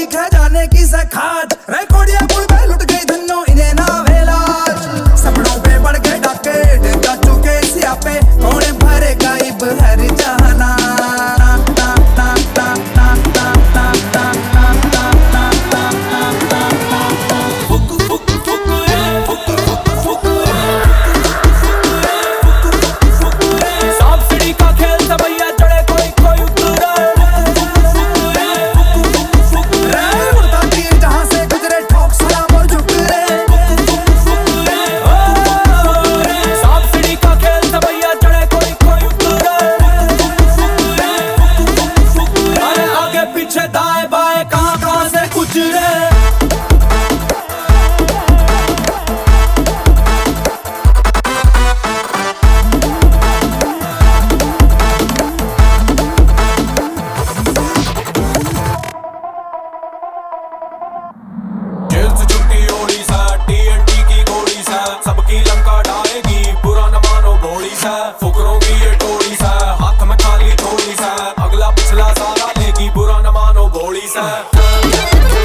खजाने की सखाज रिकॉर्डिया पुल पे लुट गई धन्नो इन्हें ना वेलाज सपनों पे बढ़ के डाके डेगा चुके सियापे कौन भरेगा इब हर जहाना दाएं बाएं कहां से कुछ रे जेल से छुट्टी ओड़ी सा TNT की गोली सा सबकी लंका डालेगी बुरा न मानो भोली सा फुकरों की ये टोली सा हाथ में खाली थोड़ी सा अगला पिछला सारा लेगी बुरा न मानो भोली सा